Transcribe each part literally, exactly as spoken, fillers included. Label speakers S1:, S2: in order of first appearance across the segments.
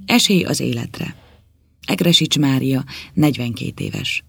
S1: Esély az életre. Egresics Mária, negyvenkét éves.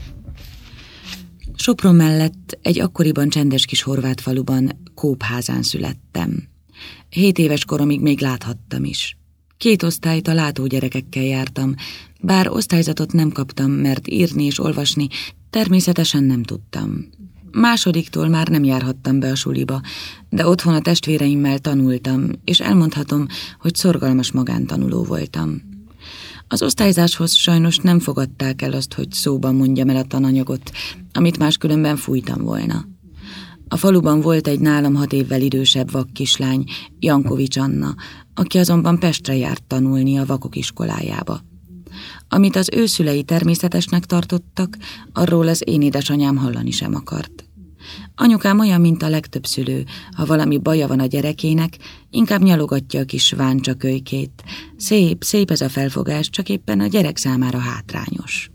S1: Sopron mellett egy akkoriban csendes kis horvát faluban, Kópházán születtem. Hét éves koromig még láthattam is. Két osztályt a látógyerekekkel jártam, bár osztályzatot nem kaptam, mert írni és olvasni természetesen nem tudtam. Másodiktól már nem járhattam be a suliba, de otthon a testvéreimmel tanultam, és elmondhatom, hogy szorgalmas magántanuló voltam. Az osztályzáshoz sajnos nem fogadták el azt, hogy szóban mondjam el a tananyagot, amit máskülönben fújtam volna. A faluban volt egy nálam hat évvel idősebb vak kislány, Jankovics Anna, aki azonban Pestre járt tanulni a vakok iskolájába. Amit az ő szülei természetesnek tartottak, arról az én édesanyám hallani sem akart. Anyukám olyan, mint a legtöbb szülő, ha valami baja van a gyerekének, inkább nyalogatja a kis váncsa kölykét. Szép, szép ez a felfogás, csak éppen a gyerek számára hátrányos.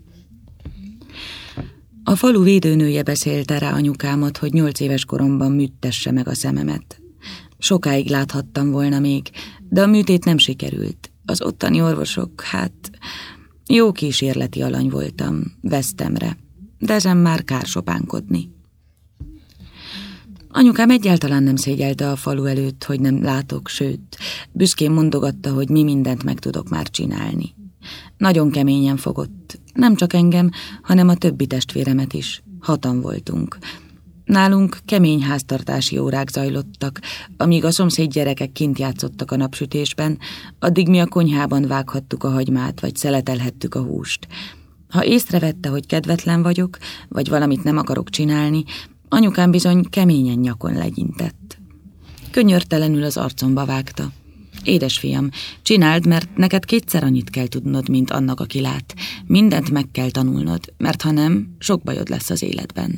S1: A falu védőnője beszélte rá anyukámat, hogy nyolc éves koromban műttesse meg a szememet. Sokáig láthattam volna még, de a műtét nem sikerült. Az ottani orvosok, hát jó kísérleti alany voltam, vesztemre, de ezen már kár sopánkodni. Anyukám egyáltalán nem szégyelte a falu előtt, hogy nem látok, sőt, büszkén mondogatta, hogy mi mindent meg tudok már csinálni. Nagyon keményen fogott, nem csak engem, hanem a többi testvéremet is. Hatan voltunk. Nálunk kemény háztartási órák zajlottak, amíg a szomszéd gyerekek kint játszottak a napsütésben, addig mi a konyhában vághattuk a hagymát, vagy szeletelhettük a húst. Ha észrevette, hogy kedvetlen vagyok, vagy valamit nem akarok csinálni, anyukám bizony keményen nyakon legyintett. Könyörtelenül az arcomba vágta. Édesfiam, csináld, mert neked kétszer annyit kell tudnod, mint annak, aki lát. Mindent meg kell tanulnod, mert ha nem, sok bajod lesz az életben.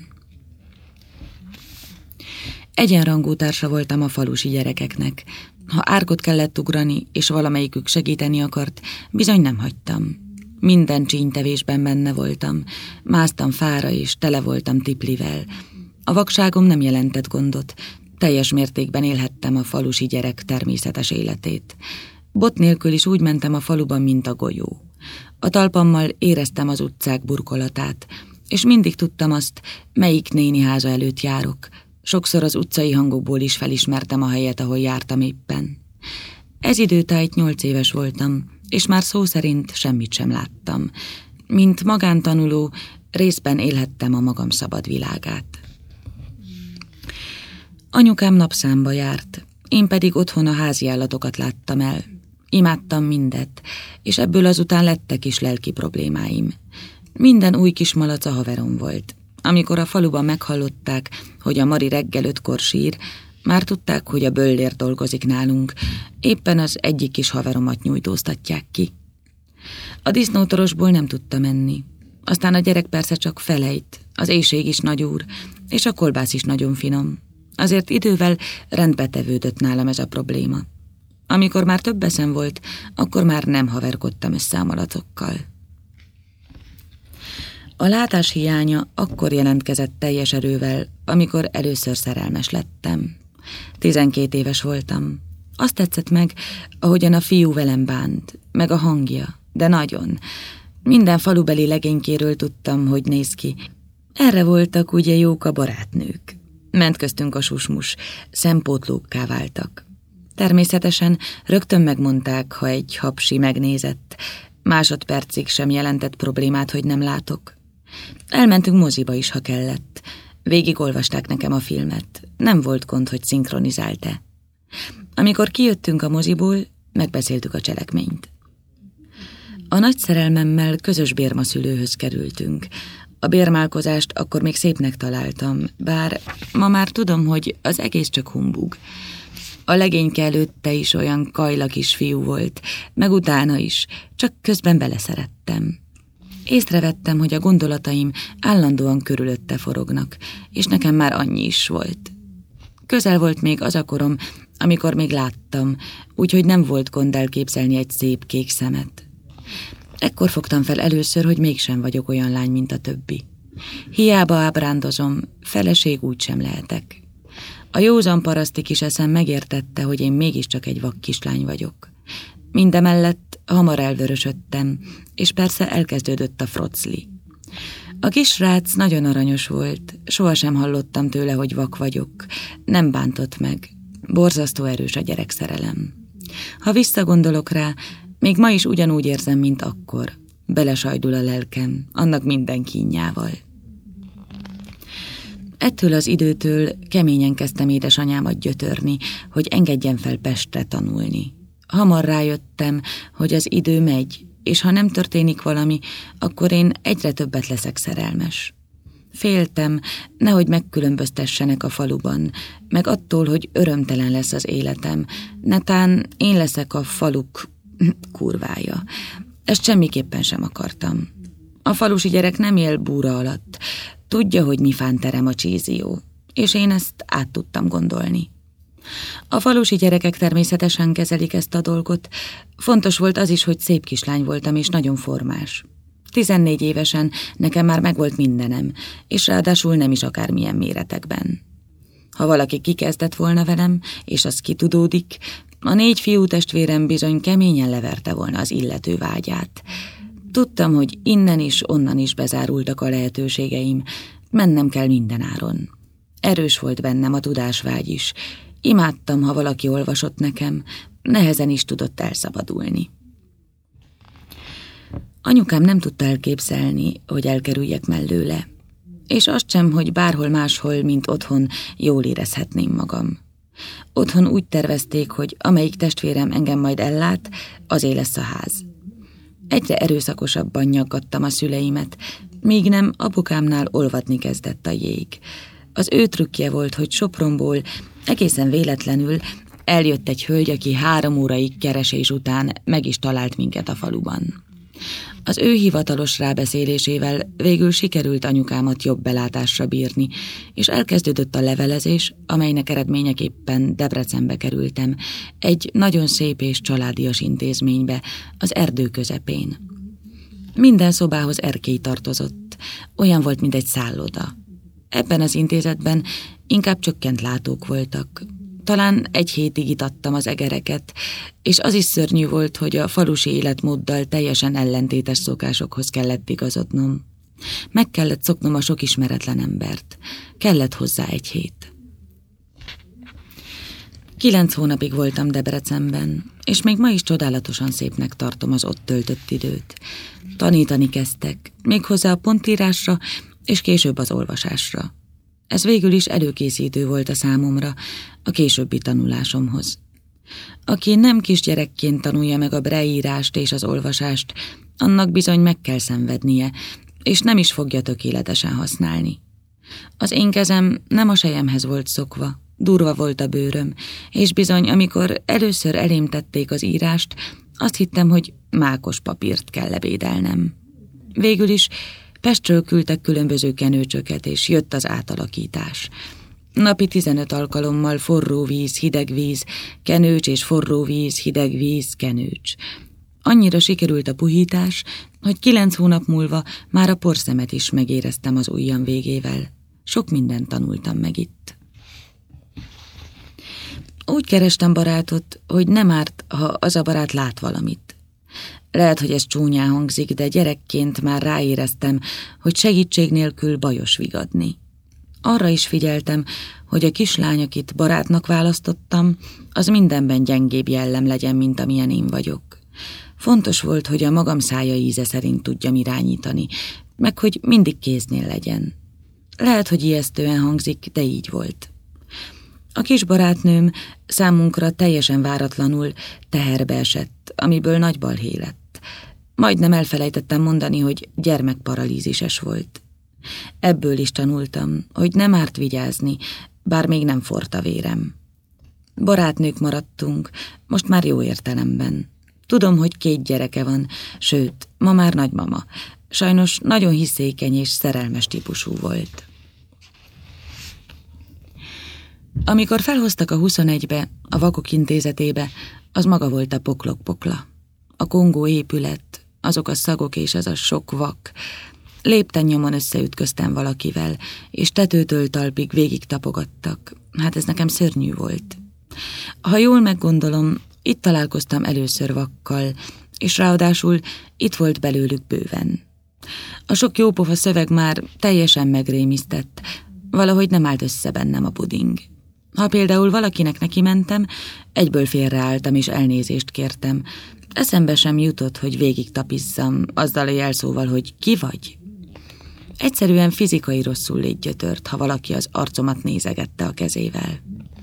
S1: Egyenrangú társa voltam a falusi gyerekeknek. Ha árkot kellett ugrani, és valamelyikük segíteni akart, bizony nem hagytam. Minden csínytevésben benne voltam. Másztam fára, és tele voltam tiplivel. A vakságom nem jelentett gondot. Teljes mértékben élhettem a falusi gyerek természetes életét. Bot nélkül is úgy mentem a faluban, mint a golyó. A talpammal éreztem az utcák burkolatát, és mindig tudtam azt, melyik néni háza előtt járok. Sokszor az utcai hangokból is felismertem a helyet, ahol jártam éppen. Ez időtájt nyolc éves voltam, és már szó szerint semmit sem láttam. Mint magántanuló, részben élhettem a magam szabad világát. Anyukám napszámba járt, én pedig otthon a háziállatokat láttam el. Imádtam mindet, és ebből azután lettek is lelki problémáim. Minden új kis malac a haverom volt. Amikor a faluban meghallották, hogy a Mari reggel ötkor sír, már tudták, hogy a böllér dolgozik nálunk, éppen az egyik kis haveromat nyújtóztatják ki. A disznótorosból nem tudta menni. Aztán a gyerek persze csak felejt, az éhség is nagyúr, és a kolbász is nagyon finom. Azért idővel rendbe tevődött nálam ez a probléma. Amikor már több eszem volt, akkor már nem haverkodtam össze a malacokkal. A látás hiánya akkor jelentkezett teljes erővel, amikor először szerelmes lettem. Tizenkét éves voltam. Azt tetszett meg, ahogyan a fiú velem bánt, meg a hangja, de nagyon. Minden falubeli legénykéről tudtam, hogy néz ki. Erre voltak ugye jók a barátnők. Ment köztünk a susmus, szempótlókká váltak. Természetesen rögtön megmondták, ha egy hapsi megnézett. Másodpercig sem jelentett problémát, hogy nem látok. Elmentünk moziba is, ha kellett. Végig olvasták nekem a filmet. Nem volt gond, hogy szinkronizált-e. Amikor kijöttünk a moziból, megbeszéltük a cselekményt. A nagy szerelmemmel közös bérmaszülőhöz kerültünk. A bérmálkozást akkor még szépnek találtam, bár ma már tudom, hogy az egész csak humbug. A legényke előtte is olyan kajla kis fiú volt, meg utána is, csak közben beleszerettem. Észrevettem, hogy a gondolataim állandóan körülötte forognak, és nekem már annyi is volt. Közel volt még az a korom, amikor még láttam, úgyhogy nem volt gond elképzelni egy szép kék szemet. Ekkor fogtam fel először, hogy mégsem vagyok olyan lány, mint a többi. Hiába ábrándozom, feleség úgysem lehetek. A józan paraszti kis eszem megértette, hogy én mégiscsak egy vak kislány vagyok. Mindemellett hamar elvörösödtem, és persze elkezdődött a frocli. A kisrác nagyon aranyos volt, sohasem hallottam tőle, hogy vak vagyok, nem bántott meg, borzasztó erős a gyerekszerelem. Ha visszagondolok rá, még ma is ugyanúgy érzem, mint akkor, belesajdul a lelkem, annak minden kínjával. Ettől az időtől keményen kezdtem édesanyámat gyötörni, hogy engedjen fel Pestre tanulni. Hamar rájöttem, hogy az idő megy, és ha nem történik valami, akkor én egyre többet leszek szerelmes. Féltem, nehogy megkülönböztessenek a faluban, meg attól, hogy örömtelen lesz az életem, netán én leszek a faluk kurvája. Ezt semmiképpen sem akartam. A falusi gyerek nem él búra alatt, tudja, hogy mi fánterem a csízió, és én ezt át tudtam gondolni. A falusi gyerekek természetesen kezelik ezt a dolgot. Fontos volt az is, hogy szép kislány voltam, és nagyon formás. Tizennégy évesen nekem már megvolt mindenem, és ráadásul nem is akármilyen méretekben. Ha valaki kikezdett volna velem, és az kitudódik, a négy fiú testvérem bizony keményen leverte volna az illető vágyát. Tudtam, hogy innen is, onnan is bezárultak a lehetőségeim, mennem kell mindenáron. Erős volt bennem a tudásvágy is. Imádtam, ha valaki olvasott nekem, nehezen is tudott elszabadulni. Anyukám nem tudta elképzelni, hogy elkerüljek mellőle, és azt sem, hogy bárhol máshol, mint otthon, jól érezhetném magam. Otthon úgy tervezték, hogy amelyik testvérem engem majd ellát, azé lesz a ház. Egyre erőszakosabban nyaggattam a szüleimet, míg nem apukámnál olvadni kezdett a jég. Az ő trükkje volt, hogy Sopronból egészen véletlenül eljött egy hölgy, aki három óraig keresés után meg is talált minket a faluban. Az ő hivatalos rábeszélésével végül sikerült anyukámat jobb belátásra bírni, és elkezdődött a levelezés, amelynek eredményeképpen Debrecenbe kerültem, egy nagyon szép és családias intézménybe, az erdő közepén. Minden szobához erkély tartozott, olyan volt, mint egy szálloda. Ebben az intézetben inkább csökkent látók voltak. Talán egy hétig itattam az egereket, és az is szörnyű volt, hogy a falusi életmóddal teljesen ellentétes szokásokhoz kellett igazodnom. Meg kellett szoknom a sok ismeretlen embert. Kellett hozzá egy hét. Kilenc hónapig voltam Debrecenben, és még ma is csodálatosan szépnek tartom az ott töltött időt. Tanítani kezdtek, méghozzá a pontírásra, és később az olvasásra. Ez végül is előkészítő volt a számomra, a későbbi tanulásomhoz. Aki nem kisgyerekként tanulja meg a breírást és az olvasást, annak bizony meg kell szenvednie, és nem is fogja tökéletesen használni. Az én kezem nem a selyemhez volt szokva, durva volt a bőröm, és bizony, amikor először elém tették az írást, azt hittem, hogy mákos papírt kell lebédelnem. Végül is Pestről küldtek különböző kenőcsöket, és jött az átalakítás. Napi tizenöt alkalommal forró víz, hideg víz, kenőcs és forró víz, hideg víz, kenőcs. Annyira sikerült a puhítás, hogy kilenc hónap múlva már a porszemet is megéreztem az ujjam végével. Sok mindent tanultam meg itt. Úgy kerestem barátot, hogy nem árt, ha az a barát lát valamit. Lehet, hogy ez csúnyán hangzik, de gyerekként már ráéreztem, hogy segítség nélkül bajos vigadni. Arra is figyeltem, hogy a kislány, akit barátnak választottam, az mindenben gyengébb jellem legyen, mint amilyen én vagyok. Fontos volt, hogy a magam szája íze szerint tudjam irányítani, meg hogy mindig kéznél legyen. Lehet, hogy ijesztően hangzik, de így volt. A kis barátnőm számunkra teljesen váratlanul teherbe esett, amiből nagy balhé lett. Majdnem elfelejtettem mondani, hogy gyermekparalízises volt. Ebből is tanultam, hogy nem árt vigyázni, bár még nem forrt a vérem. Barátnők maradtunk, most már jó értelemben. Tudom, hogy két gyereke van, sőt, ma már nagymama. Sajnos nagyon hiszékeny és szerelmes típusú volt. Amikor felhoztak a huszonegybe, a vakok intézetébe, az maga volt a poklok-pokla. A kongó épület, azok a szagok és az a sok vak. Lépten nyomon összeütköztem valakivel, és tetőtől talpig végig tapogattak. Hát ez nekem szörnyű volt. Ha jól meggondolom, Itt találkoztam először vakkal, és ráadásul itt volt belőlük bőven. A sok jópofa szöveg már teljesen megrémisztett, valahogy nem állt össze bennem a puding. Ha például valakinek neki mentem, egyből félreálltam és elnézést kértem. Eszembe sem jutott, hogy végig tapizzam, azzal a jelszóval, hogy ki vagy. Egyszerűen fizikai rosszul létgyötört, ha valaki az arcomat nézegette a kezével.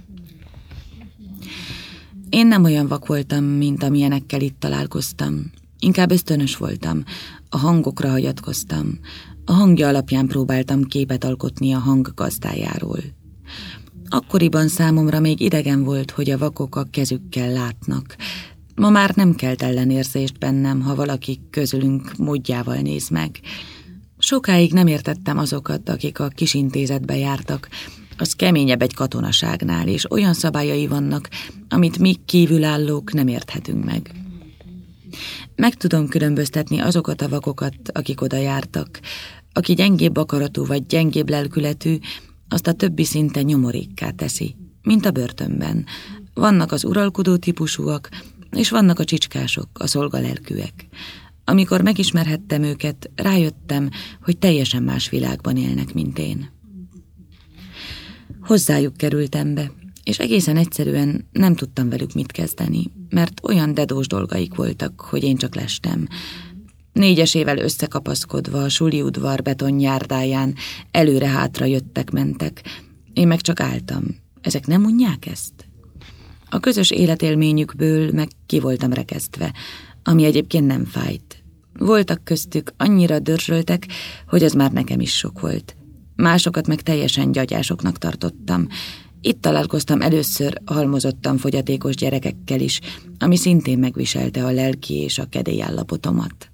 S1: Én nem olyan vak voltam, mint amilyenekkel itt találkoztam. Inkább ösztönös voltam, a hangokra hagyatkoztam. A hangja alapján próbáltam képet alkotni a hang gazdájáról. Akkoriban számomra még idegen volt, hogy a vakok a kezükkel látnak. Ma már nem kelt ellenérzést bennem, ha valaki közülünk módjával néz meg. Sokáig nem értettem azokat, akik a kisintézetbe jártak. Az keményebb egy katonaságnál, és olyan szabályai vannak, amit mi kívülállók nem érthetünk meg. Meg tudom különböztetni azokat a vakokat, akik oda jártak. Aki gyengébb akaratú vagy gyengébb lelkületű, azt a többi szinte nyomorékká teszi, mint a börtönben. Vannak az uralkodó típusúak, és vannak a csicskások, a szolgalelkűek. Amikor megismerhettem őket, rájöttem, hogy teljesen más világban élnek, mint én. Hozzájuk kerültem be, és egészen egyszerűen nem tudtam velük mit kezdeni, mert olyan dedós dolgaik voltak, hogy én csak lestem. Négyesével összekapaszkodva a suli udvar betonjárdáján előre-hátra jöttek-mentek. Én meg csak álltam. Ezek nem unják ezt? A közös életélményükből meg ki voltam rekesztve, ami egyébként nem fájt. Voltak köztük, annyira dörzsöltek, hogy az már nekem is sok volt. Másokat meg teljesen gyagyásoknak tartottam. Itt találkoztam először halmozottan fogyatékos gyerekekkel is, ami szintén megviselte a lelki és a kedélyállapotomat.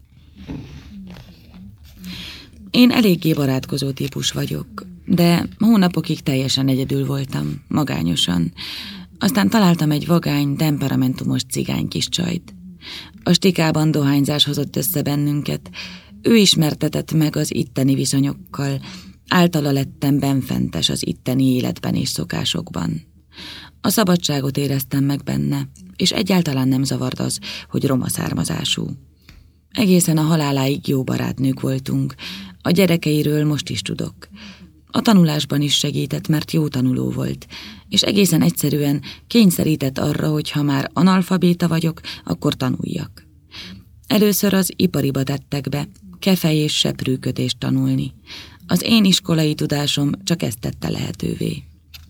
S1: Én eléggé barátkozó típus vagyok, de hónapokig teljesen egyedül voltam, magányosan. Aztán találtam egy vagány, temperamentumos cigány kis csajt. A stikában dohányzás hozott össze bennünket. Ő ismertetett meg az itteni viszonyokkal. Általa lettem benfentes az itteni életben és szokásokban. A szabadságot éreztem meg benne, és egyáltalán nem zavart az, hogy roma származású. Egészen a haláláig jó barátnők voltunk. A gyerekeiről most is tudok. A tanulásban is segített, mert jó tanuló volt, és egészen egyszerűen kényszerített arra, hogy ha már analfabéta vagyok, akkor tanuljak. Először az ipariba tettek be, kefej és seprűködést tanulni. Az én iskolai tudásom csak ezt tette lehetővé.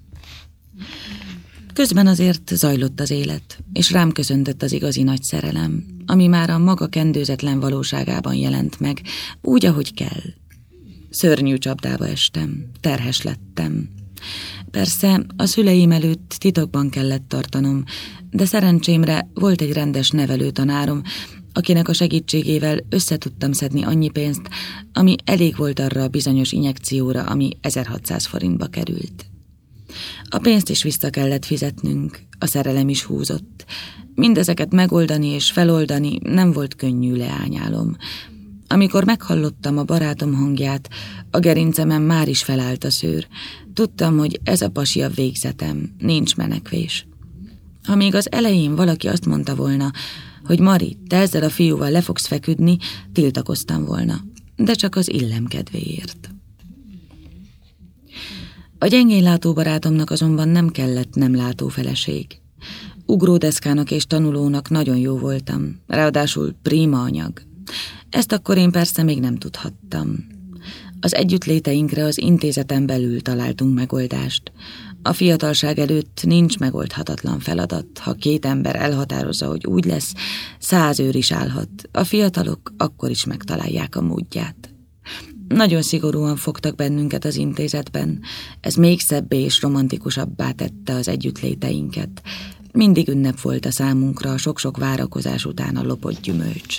S1: Közben azért zajlott az élet, és rám köszöntött az igazi nagy szerelem, ami már a maga kendőzetlen valóságában jelent meg, úgy, ahogy kell. Szörnyű csapdába estem, terhes lettem. Persze a szüleim előtt titokban kellett tartanom, de szerencsémre volt egy rendes nevelőtanárom, akinek a segítségével összetudtam szedni annyi pénzt, ami elég volt arra a bizonyos injekcióra, ami ezerhatszáz forintba került. A pénzt is vissza kellett fizetnünk, a szerelem is húzott. Mindezeket megoldani és feloldani nem volt könnyű, leányálom. Amikor meghallottam a barátom hangját, a gerincemen már is felállt a szőr. Tudtam, hogy ez a pasi a végzetem, nincs menekvés. Ha még az elején valaki azt mondta volna, hogy Mari, te ezzel a fiúval le fogsz feküdni, tiltakoztam volna, de csak az illem kedvéért. A gyengénlátó barátomnak azonban nem kellett nem látó feleség. Ugródeszkának és tanulónak nagyon jó voltam, ráadásul prima anyag. Ezt akkor én persze még nem tudhattam. Az együttléteinkre az intézeten belül találtunk megoldást. A fiatalság előtt nincs megoldhatatlan feladat. Ha két ember elhatározza, hogy úgy lesz, száz őr is állhat. A fiatalok akkor is megtalálják a módját. Nagyon szigorúan fogtak bennünket az intézetben. Ez még szebbé és romantikusabbá tette az együttléteinket. Mindig ünnep volt a számunkra a sok-sok várakozás után a lopott gyümölcs.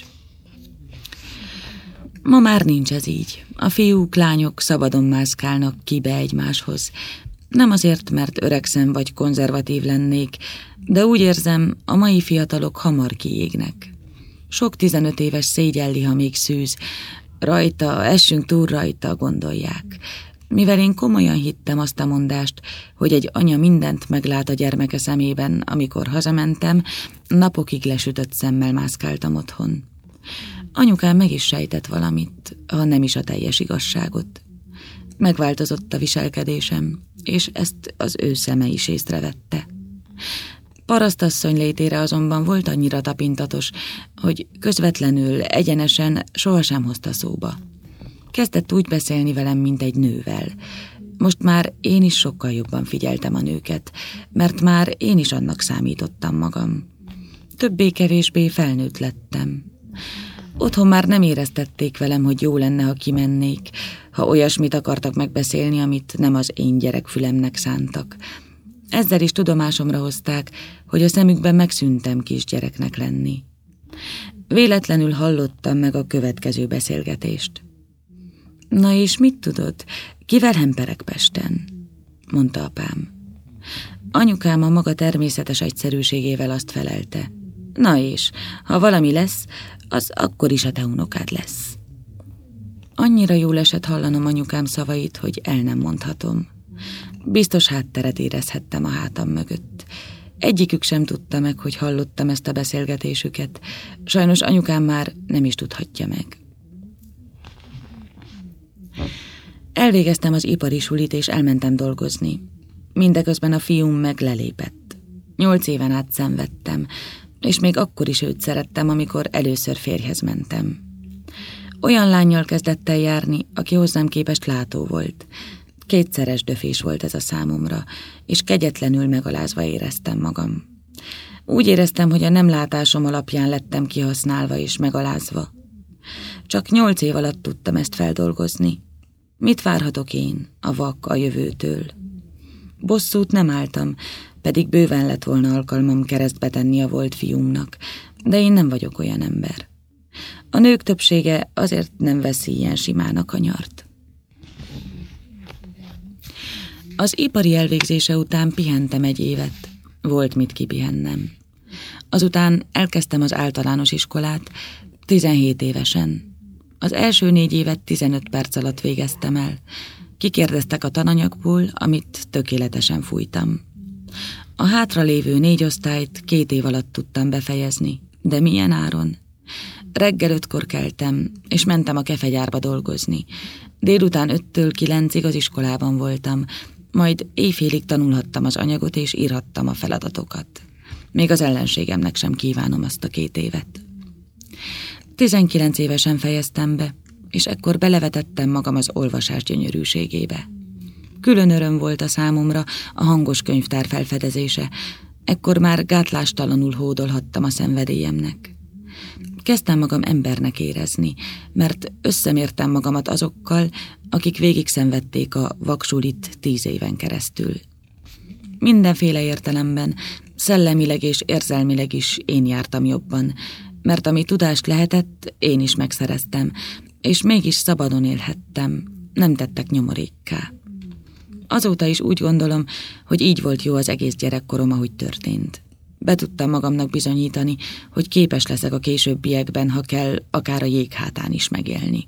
S1: Ma már nincs ez így. A fiúk, lányok szabadon mászkálnak kibe egymáshoz. Nem azért, mert öregszem vagy konzervatív lennék, de úgy érzem, a mai fiatalok hamar kiégnek. Sok tizenöt éves szégyelli, ha még szűz. Rajta, essünk túl rajta, gondolják. Mivel én komolyan hittem azt a mondást, hogy egy anya mindent meglát a gyermeke szemében, amikor hazamentem, napokig lesütött szemmel mászkáltam otthon. Anyukám meg is sejtett valamit, ha nem is a teljes igazságot. Megváltozott a viselkedésem, és ezt az ő szeme is észrevette. Parasztasszony létére azonban volt annyira tapintatos, hogy közvetlenül, egyenesen sohasem hozta szóba. Kezdett úgy beszélni velem, mint egy nővel. Most már én is sokkal jobban figyeltem a nőket, mert már én is annak számítottam magam. Többé-kevésbé felnőtt lettem. Otthon már nem éreztették velem, hogy jó lenne, ha kimennék, ha olyasmit akartak megbeszélni, amit nem az én gyerekfülemnek szántak. Ezzel is tudomásomra hozták, hogy a szemükben megszűntem kisgyereknek lenni. Véletlenül hallottam meg a következő beszélgetést. Na és mit tudod, kivel hemperek Pesten? Mondta apám. Anyukám a maga természetes egyszerűségével azt felelte. Na és, ha valami lesz, az akkor is a te unokád lesz. Annyira jól esett hallanom anyukám szavait, hogy el nem mondhatom. Biztos hátteret érezhettem a hátam mögött. Egyikük sem tudta meg, hogy hallottam ezt a beszélgetésüket. Sajnos anyukám már nem is tudhatja meg. Elvégeztem az ipari sulit, és elmentem dolgozni. Mindeközben a fiúm meg lelépett. Nyolc éven át szenvedtem, és még akkor is őt szerettem, amikor először férjhez mentem. Olyan lánnyal kezdett el járni, aki hozzám képest látó volt. Kétszeres döfés volt ez a számomra, és kegyetlenül megalázva éreztem magam. Úgy éreztem, hogy a nem látásom alapján lettem kihasználva és megalázva. Csak nyolc év alatt tudtam ezt feldolgozni. Mit várhatok én, a vak, a jövőtől? Bosszút nem álltam, pedig bőven lett volna alkalmam keresztbe tenni a volt fiúmnak, de én nem vagyok olyan ember. A nők többsége azért nem veszi ilyen simán a kanyart. Az ipari elvégzése után pihentem egy évet. Volt mit kipihennem. Azután elkezdtem az általános iskolát, tizenhét évesen. Az első négy évet tizenöt perc alatt végeztem el. Kikérdeztek a tananyagból, amit tökéletesen fújtam. A hátralévő négy osztályt két év alatt tudtam befejezni, de milyen áron? Reggel ötkor keltem, és mentem a kefegyárba dolgozni. Délután öttől kilencig az iskolában voltam, majd éjfélig tanulhattam az anyagot, és írhattam a feladatokat. Még az ellenségemnek sem kívánom azt a két évet. Tizenkilenc évesen fejeztem be, és ekkor belevetettem magam az olvasás gyönyörűségébe. Külön öröm volt a számomra a hangos könyvtár felfedezése, ekkor már gátlástalanul hódolhattam a szenvedélyemnek. Kezdtem magam embernek érezni, mert összemértem magamat azokkal, akik végig szenvedték a vaksulit tíz éven keresztül. Mindenféle értelemben, szellemileg és érzelmileg is én jártam jobban, mert ami tudást lehetett, én is megszereztem, és mégis szabadon élhettem, nem tettek nyomorékká. Azóta is úgy gondolom, hogy így volt jó az egész gyerekkorom, ahogy történt. Be tudtam magamnak bizonyítani, hogy képes leszek a későbbiekben, ha kell, akár a jéghátán is megélni.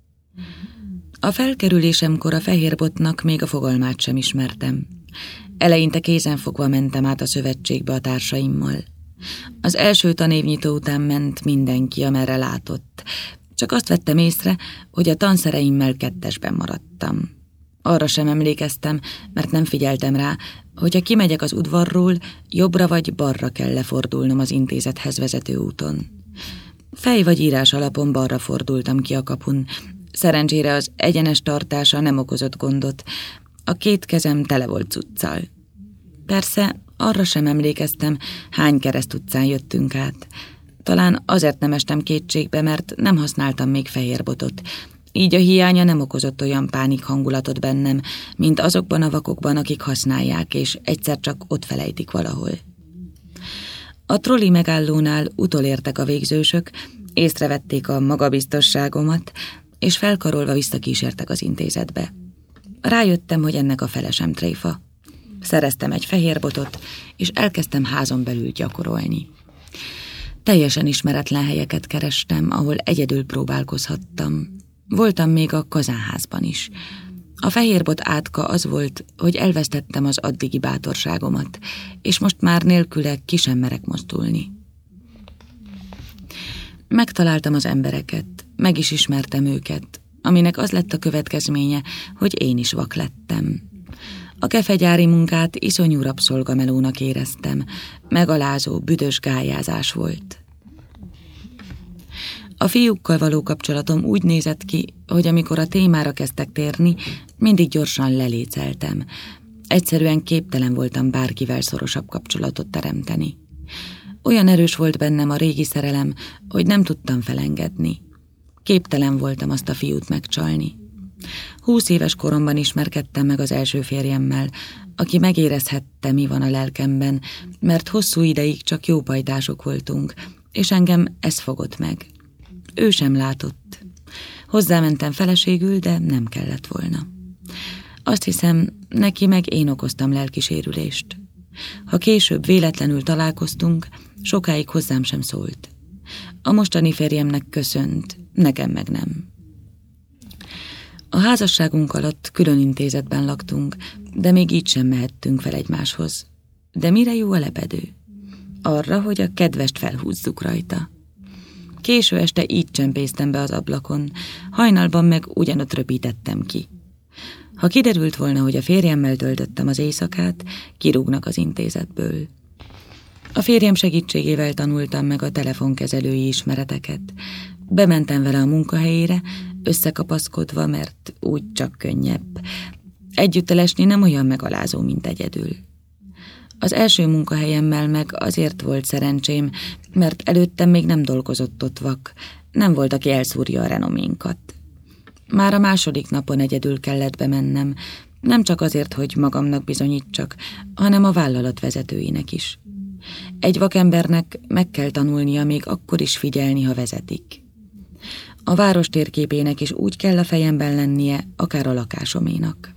S1: A felkerülésemkor a fehérbotnak még a fogalmát sem ismertem. Eleinte kézenfogva mentem át a szövetségbe a társaimmal. Az első tanévnyitó után ment mindenki, amerre látott. Csak azt vettem észre, hogy a tanszereimmel kettesben maradtam. Arra sem emlékeztem, mert nem figyeltem rá, hogyha kimegyek az udvarról, jobbra vagy balra kell lefordulnom az intézethez vezető úton. Fej vagy írás alapon balra fordultam ki a kapun. Szerencsére az egyenes tartása nem okozott gondot. A két kezem tele volt cuccal. Persze arra sem emlékeztem, hány keresztutcán jöttünk át. Talán azért nem estem kétségbe, mert nem használtam még fehérbotot. Így a hiánya nem okozott olyan pánik hangulatot bennem, mint azokban a vakokban, akik használják, és egyszer csak ott felejtik valahol. A troli megállónál utolértek a végzősök, észrevették a magabiztosságomat, és felkarolva visszakísértek az intézetbe. Rájöttem, hogy ennek a fele sem tréfa. Szereztem egy fehérbotot, és elkezdtem házon belül gyakorolni. Teljesen ismeretlen helyeket kerestem, ahol egyedül próbálkozhattam. Voltam még a kazánházban is. A fehérbot átka az volt, hogy elvesztettem az addigi bátorságomat, és most már nélküle ki sem merek mozdulni. Megtaláltam az embereket, meg is ismertem őket, aminek az lett a következménye, hogy én is vak lettem. A kefegyári munkát iszonyú rabszolgamelónak éreztem, megalázó, büdös gályázás volt. A fiúkkal való kapcsolatom úgy nézett ki, hogy amikor a témára kezdtek térni, mindig gyorsan leléceltem. Egyszerűen képtelen voltam bárkivel szorosabb kapcsolatot teremteni. Olyan erős volt bennem a régi szerelem, hogy nem tudtam felengedni. Képtelen voltam azt a fiút megcsalni. Húsz éves koromban ismerkedtem meg az első férjemmel, aki megérezhette, mi van a lelkemben, mert hosszú ideig csak jó pajtások voltunk, és engem ez fogott meg. Ő sem látott. Hozzámentem feleségül, de nem kellett volna. Azt hiszem, neki meg én okoztam lelkisérülést. Ha később véletlenül találkoztunk, sokáig hozzám sem szólt. A mostani férjemnek köszönt, nekem meg nem. A házasságunk alatt külön intézetben laktunk, de még így sem mehettünk fel egymáshoz. De mire jó a lepedő? Arra, hogy a kedvest felhúzzuk rajta. Késő este így csempésztem be az ablakon, hajnalban meg ugyanott röpítettem ki. Ha kiderült volna, hogy a férjemmel töltöttem az éjszakát, kirúgnak az intézetből. A férjem segítségével tanultam meg a telefonkezelői ismereteket. Bementem vele a munkahelyére, összekapaszkodva, mert úgy csak könnyebb. Együtt elesni nem olyan megalázó, mint egyedül. Az első munkahelyemmel meg azért volt szerencsém, mert előttem még nem dolgozott ott vak, nem volt, aki elszúrja a renoménkat. Már a második napon egyedül kellett bemennem, nem csak azért, hogy magamnak bizonyítsak, hanem a vállalat vezetőinek is. Egy vakembernek meg kell tanulnia még akkor is figyelni, ha vezetik. A város térképének is úgy kell a fejemben lennie, akár a lakásoménak.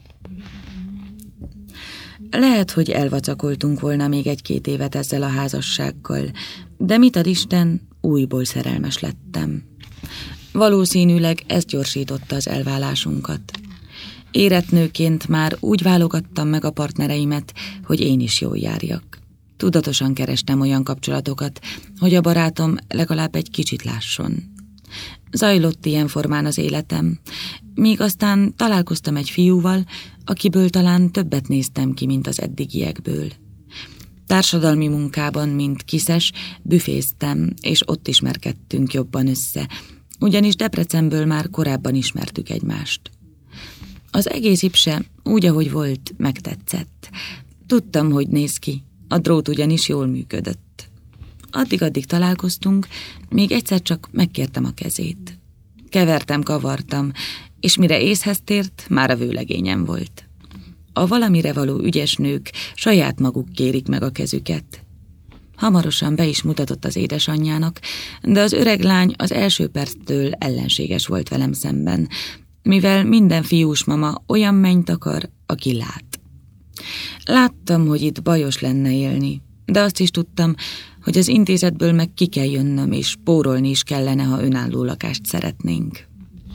S1: Lehet, hogy elvacakoltunk volna még egy-két évet ezzel a házassággal, de mit ad Isten, újból szerelmes lettem. Valószínűleg ez gyorsította az elválásunkat. Érett nőként már úgy válogattam meg a partnereimet, hogy én is jól járjak. Tudatosan kerestem olyan kapcsolatokat, hogy a barátom legalább egy kicsit lásson. Zajlott ilyen formán az életem, míg aztán találkoztam egy fiúval, akiből talán többet néztem ki, mint az eddigiekből. Társadalmi munkában, mint kiszes, büféztem, és ott ismerkedtünk jobban össze, ugyanis Debrecenből már korábban ismertük egymást. Az egész ipse, úgy, ahogy volt, megtetszett. Tudtam, hogy néz ki, a drót ugyanis jól működött. Addig-addig találkoztunk, még egyszer csak megkértem a kezét. Kevertem, kavartam, és mire észhez tért, már a vőlegényem volt. A valamire való ügyes nők saját maguk kérik meg a kezüket. Hamarosan be is mutatott az édesanyjának, de az öreg lány az első perctől ellenséges volt velem szemben, mivel minden fiús mama olyan mennyt akar, aki lát. Láttam, hogy itt bajos lenne élni, de azt is tudtam, hogy az intézetből meg ki kell jönnöm, és spórolni is kellene, ha önálló lakást szeretnénk.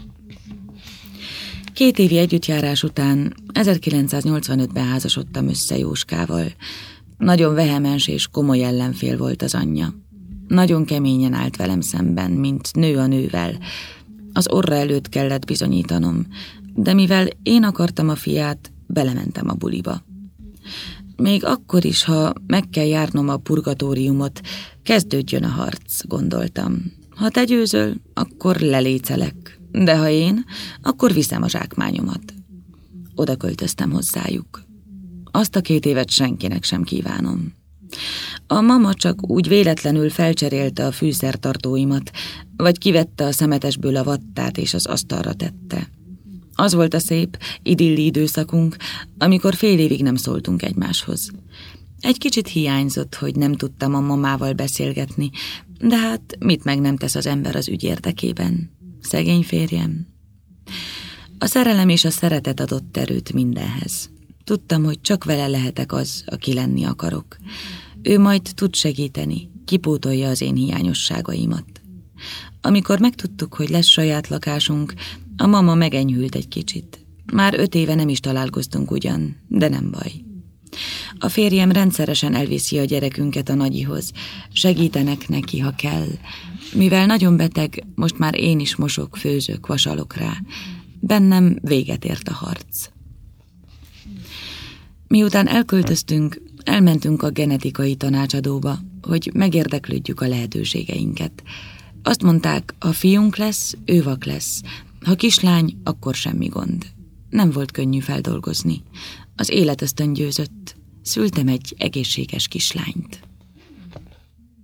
S1: Két évi együttjárás után ezerkilencszáznyolcvanötben házasodtam össze Jóskával. Nagyon vehemens és komoly ellenfél volt az anyja. Nagyon keményen állt velem szemben, mint nő a nővel. Az orra előtt kellett bizonyítanom, de mivel én akartam a fiát, belementem a buliba. Még akkor is, ha meg kell járnom a purgatóriumot, kezdődjön a harc, gondoltam. Ha te győzöl, akkor lelécelek, de ha én, akkor viszem a zsákmányomat. Oda költöztem hozzájuk. Azt a két évet senkinek sem kívánom. A mama csak úgy véletlenül felcserélte a fűszertartóimat, vagy kivette a szemetesből a vattát és az asztalra tette. Az volt a szép, idilli időszakunk, amikor fél évig nem szóltunk egymáshoz. Egy kicsit hiányzott, hogy nem tudtam a mamával beszélgetni, de hát mit meg nem tesz az ember az ügy érdekében? Szegény férjem. A szerelem és a szeretet adott erőt mindenhez. Tudtam, hogy csak vele lehetek az, aki lenni akarok. Ő majd tud segíteni, kipótolja az én hiányosságaimat. Amikor megtudtuk, hogy lesz saját lakásunk, a mama megenyhült egy kicsit. Már öt éve nem is találkoztunk ugyan, de nem baj. A férjem rendszeresen elviszi a gyerekünket a nagyihoz. Segítenek neki, ha kell. Mivel nagyon beteg, most már én is mosok, főzök, vasalok rá. Bennem véget ért a harc. Miután elköltöztünk, elmentünk a genetikai tanácsadóba, hogy megérdeklődjük a lehetőségeinket. Azt mondták, ha fiunk lesz, ő vak lesz. Ha kislány, akkor semmi gond. Nem volt könnyű feldolgozni. Az életösztön győzött. Szültem egy egészséges kislányt.